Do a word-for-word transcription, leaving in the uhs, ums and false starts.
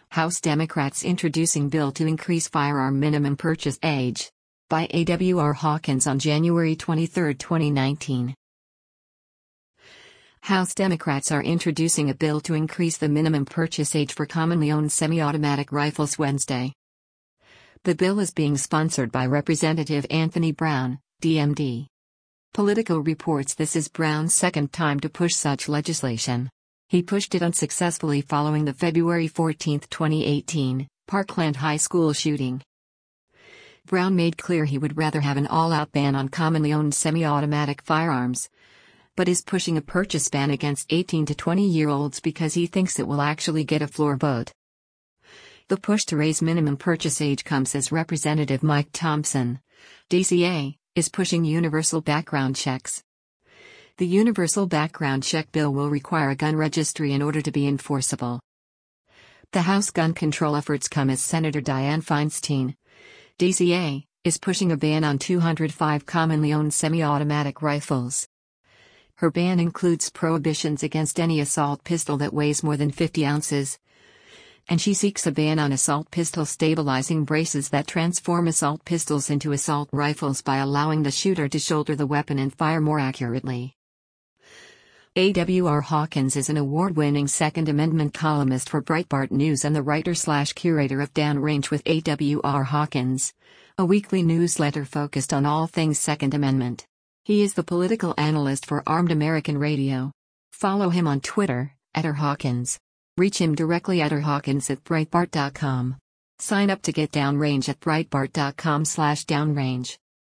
House Democrats introducing bill to increase firearm minimum purchase age. By A W R Hawkins on January twenty-third, twenty nineteen. House Democrats are introducing a bill to increase the minimum purchase age for commonly owned semi-automatic rifles Wednesday. The bill is being sponsored by Representative Anthony Brown, D M D. Politico reports this is Brown's second time to push such legislation. He pushed it unsuccessfully following the February fourteenth, twenty eighteen, Parkland High School shooting. Brown made clear he would rather have an all-out ban on commonly owned semi-automatic firearms, but is pushing a purchase ban against eighteen to twenty-year-olds because he thinks it will actually get a floor vote. The push to raise minimum purchase age comes as Representative Mike Thompson, D C A, is pushing universal background checks. The Universal Background Check bill will require a gun registry in order to be enforceable. The House gun control efforts come as Senator Dianne Feinstein, D C A, is pushing a ban on two hundred five commonly owned semi-automatic rifles. Her ban includes prohibitions against any assault pistol that weighs more than fifty ounces, and she seeks a ban on assault pistol stabilizing braces that transform assault pistols into assault rifles by allowing the shooter to shoulder the weapon and fire more accurately. A W R Hawkins is an award-winning Second Amendment columnist for Breitbart News and the writer-slash-curator of Downrange with A W R Hawkins, a weekly newsletter focused on all things Second Amendment. He is the political analyst for Armed American Radio. Follow him on Twitter, at r hawkins. Reach him directly at r hawkins at breitbart dot com. Sign up to get Downrange at breitbart dot com slash downrange.